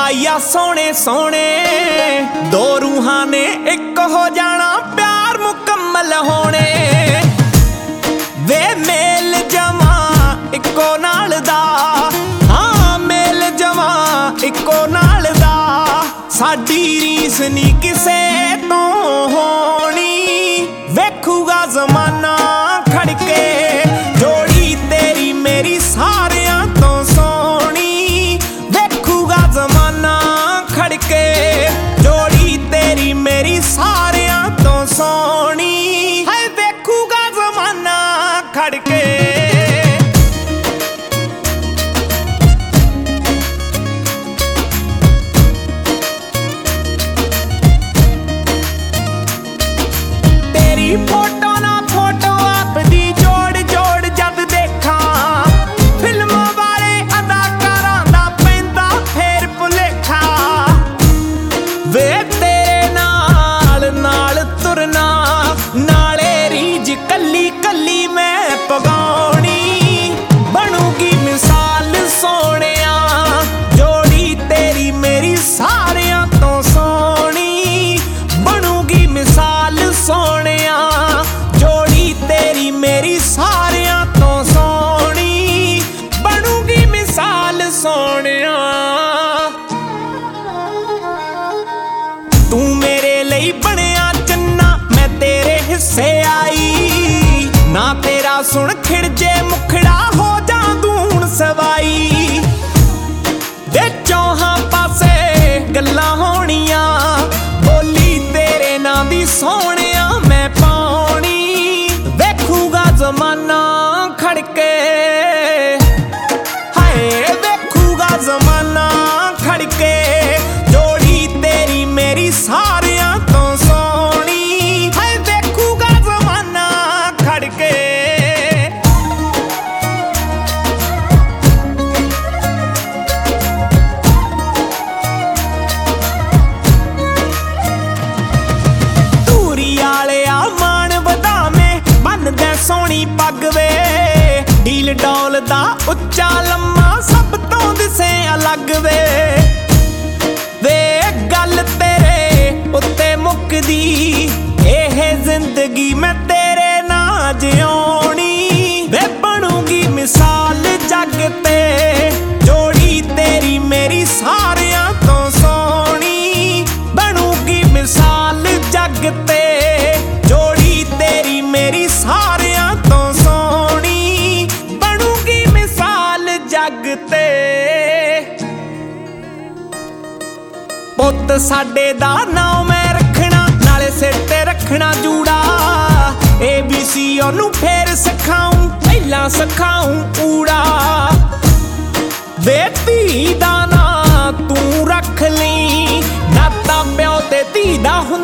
या सोने सोने दो रूहां ने एक हो जाना प्यार मुकम्मल होने वे मेल जमा इको नाल दा हाँ मेल जमा इको नाल दा साडी रीस नी किसे तो होनी वेखूगा जमाना खड़के जोड़ी तेरी मेरी सारियां तो सोनी वेखूगा जमाना खड़के जोड़ी तेरी मेरी सारियां तो सोनी है वेखूगा जमाना खड़के तेरी फोटो ना फोटो आपदी जोड़ जोड़ जद देखा फिल्म वाले अदाकारां दा पैंदा फेर भुलेखा वे तेरे नाल नाल तुरना नाले रीज कली कली मैं पगाउणी बनूगी मिसाल सोहणिया जोड़ी तेरी मेरी सारियां तो सोहणी बनूगी मिसाल सोहणिया जोड़ी तेरी मेरी सारियां तो सोहणी बनूगी मिसाल सोहणिया तू मेरे ਲਈ ਬਣਿਆ ਚੰਨਾ मैं तेरे हिस्से आई ना तेरा सुन खिड़ जे मुखड़ा हो जा दूण सवाई दे चौहां पासे गल्लां होणियां बोली तेरे नां दी सोहणिया मैं पाउणी वेखूगा जमाना खड़के हाय वेखूगा जमाना खड़के जोड़ी तेरी मेरी सारियां तो सोहणी हाय वेखूगा जमाना खड़के सोहनी पग वे ढील डौल दा उच्चा लम्मा सब तो दिसे अलग वे गल तेरे उत्ते मुकदी एह जिंदगी मैं तेरे ना जिउणी वे बनूगी मिसाल जग ते जोड़ी तेरी मेरी सारियां तो सोहणी बनूगी मिसाल जग ते जोड़ी तेरी मेरी सारियां तो सोहणी बनूगी मिसाल जग ते पुत साडे दा नाम मैं रखना नाले सिर ते रखना जूड़ा ABC ओनू फेर सिखाऊं पहला सिखाऊं ऊड़ा वे धी दा ना तू रख ली नाता प्यो ते धी दा